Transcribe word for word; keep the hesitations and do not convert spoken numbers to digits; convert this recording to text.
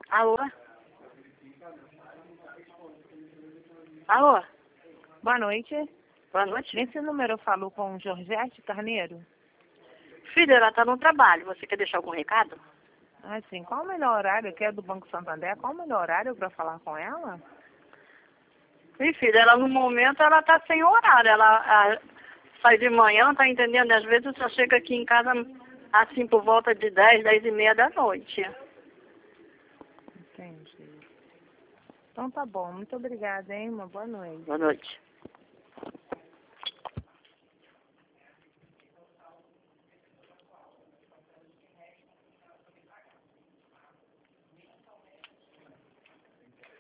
Alô? Alô? Boa noite. Boa noite. Nesse número eu falo com Georgette Carneiro? Filha, ela tá no trabalho. Você quer deixar algum recado? Ah, sim. Qual o melhor horário, que é do Banco Santander, qual o melhor horário para falar com ela? Sim, filha, ela no momento ela tá sem horário. Ela a, sai de manhã, tá entendendo? Às vezes só chega aqui em casa assim por volta de dez, dez e meia da noite. Entendi. Então tá bom. Muito obrigada, hein? Uma boa noite. Boa noite.